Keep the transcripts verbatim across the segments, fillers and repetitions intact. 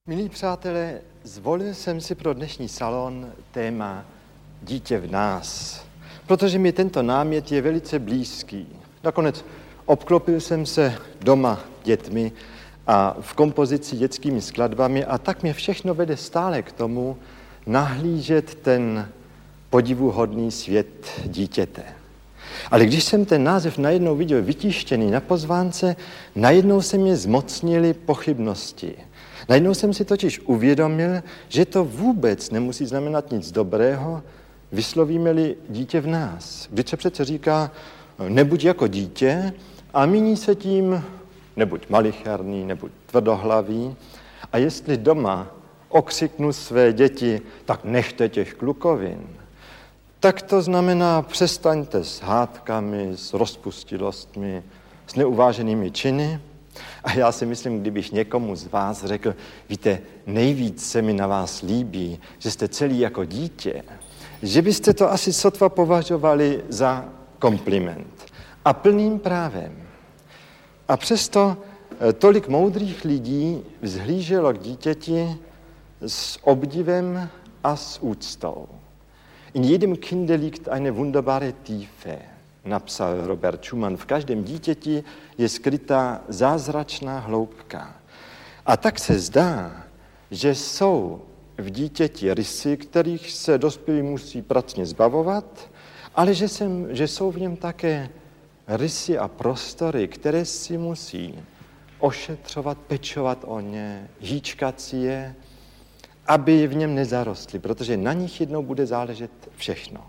Milí přátelé, zvolil jsem si pro dnešní salon téma Dítě v nás, protože mi tento námět je velice blízký. Nakonec obklopil jsem se doma dětmi a v kompozici dětskými skladbami a tak mě všechno vede stále k tomu nahlížet ten podivuhodný svět dítěte. Ale když jsem ten název najednou viděl vytištěný na pozvánce, najednou se mě zmocnily pochybnosti. Najednou jsem si totiž uvědomil, že to vůbec nemusí znamenat nic dobrého, vyslovíme-li dítě v nás. Když se přece říká, nebuď jako dítě, a míní se tím, nebuď malicherný, nebuď tvrdohlavý. A jestli doma okřiknu své děti, tak nechte těch klukovin, tak to znamená, přestaňte s hádkami, s rozpustilostmi, s neuváženými činy. A já si myslím, kdybych někomu z vás řekl, víte, nejvíc se mi na vás líbí, že jste celý jako dítě, že byste to asi sotva považovali za kompliment. A plným právem. A přesto tolik moudrých lidí vzhlíželo k dítěti s obdivem a s úctou. In jedem Kinde liegt eine wunderbare Tiefe, napsal Robert Schumann. V každém dítěti je skrytá zázračná hloubka. A tak se zdá, že jsou v dítěti rysy, kterých se dospělí musí pracně zbavovat, ale že, jsem, že jsou v něm také rysy a prostory, které si musí ošetřovat, pečovat o ně, hýčkat si je, aby v něm nezarostly, protože na nich jednou bude záležet všechno.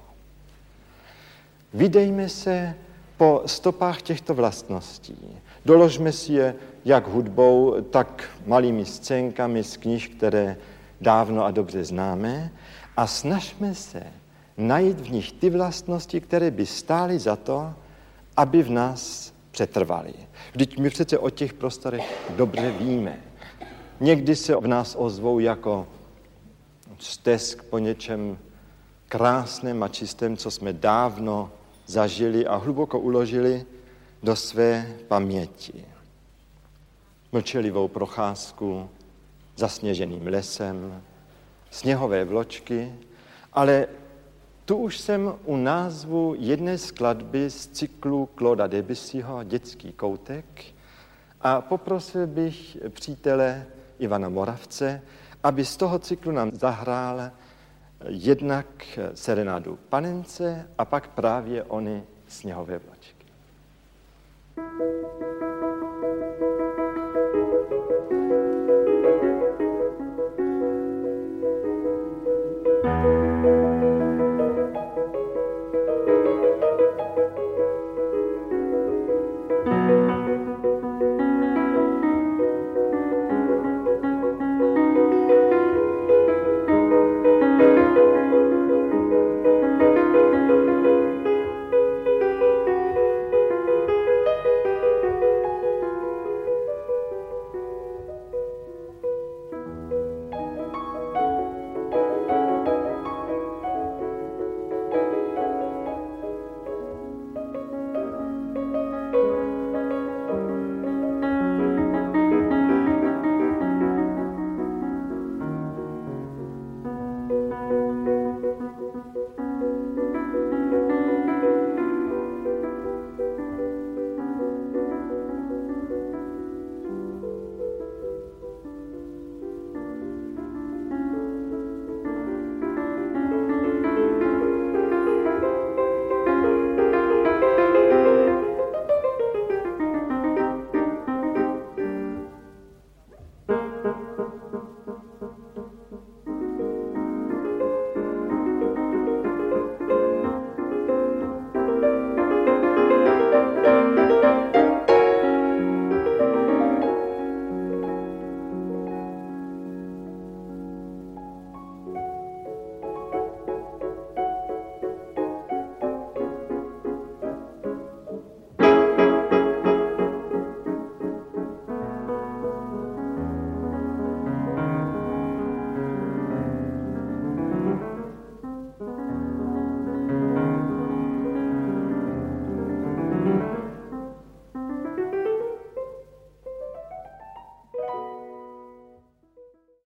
Vydejme se po stopách těchto vlastností. Doložme si je jak hudbou, tak malými scénkami z knih, které dávno a dobře známe, a snažme se najít v nich ty vlastnosti, které by stály za to, aby v nás přetrvaly. Vždyť my přece o těch prostorech dobře víme. Někdy se v nás ozvou jako stesk po něčem krásném a čistém, co jsme dávno zažili a hluboko uložili do své paměti. Mlčelivou procházku zasněženým lesem, sněhové vločky, ale tu už jsem u názvu jedné skladby z cyklu Clauda Debussyho Dětský koutek a poprosil bych přítele Ivana Moravce, aby z toho cyklu nám zahrál jednak serenádu Panence a pak právě ony sněhové vločky.